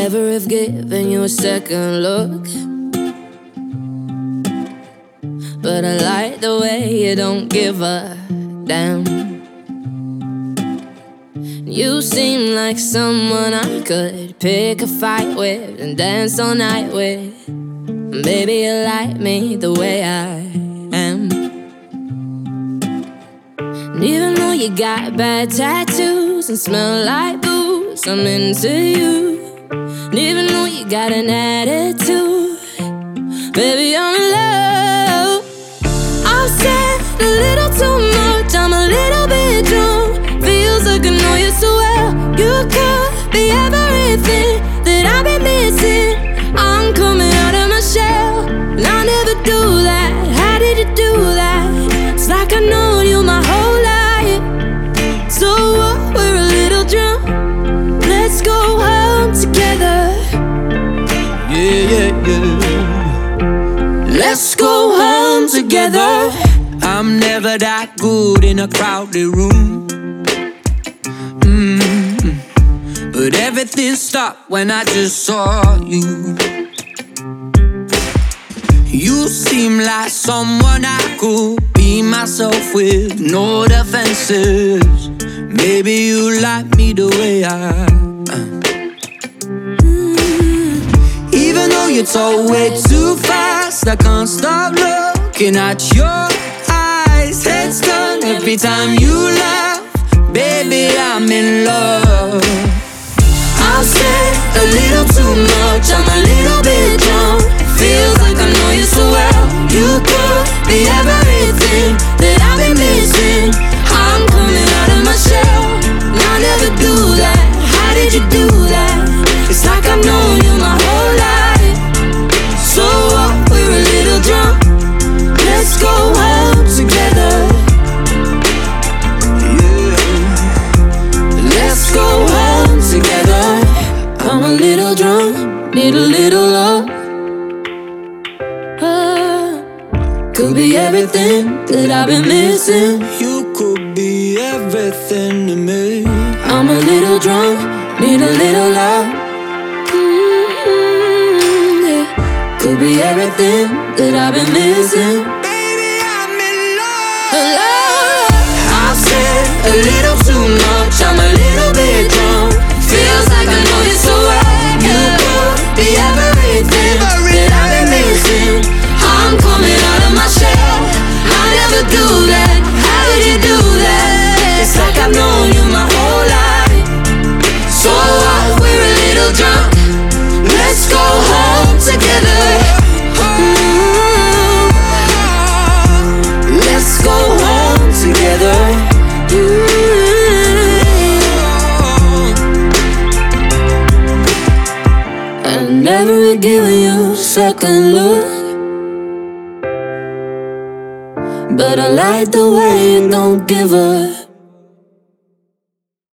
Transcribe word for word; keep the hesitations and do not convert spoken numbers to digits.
never have given you a second look, but I like the way you don't give a damn. You seem like someone I could pick a fight with and dance all night with. Baby, you like me the way I am. And even though you got bad tattoos and smell like booze, I'm into you. And even though you got an attitude, baby, I'm in love. I've said a little too much, I'm a little bit drunk. Feels like I know you so well. You could be everything that I've been missing. I'm coming out of my shell, and I never do that. How did you do that? It's like I've known you my whole life. So what, we're a little drunk. Let's go home together. Yeah, yeah, yeah. Let's go home together. I'm never that good in a crowded room. Mm-hmm. But everything stopped when I just saw you. You seem like someone I could be myself with, no defenses. Maybe you like me the way I am. Mm. Even though you talk way too fast, I can't stop looking at your eyes. Heads turn every time you laugh. Baby, I'm in love. I've said a little too much, I'm a little bit drunk. Feels like I know you so well. You could be everything that I've been missing. I'm coming out of my shell, and I never do that. How did you do that? It's like I've known you my whole life. So what, we're a little drunk. Let's go home together. Yeah. Let's go home together. I'm a little drunk, need a little love. Could be everything that I've been missing. You could be everything to me. I'm a little drunk, need a little love. Mm-hmm, yeah. Could be everything that I've been missing. Baby, I'm in love. Love. I've said a little too much, I'm a little bit drunk. Feels like I know you so well. You could be everything that I've been missing. I'm coming out of my shell, I never do that. How did you do that? It's like I've known you my whole life. So what, we're a little drunk. Let's go home together. Mm-hmm. Let's go home together. Mm-hmm. I never given you a second look, but I like the way you don't give up.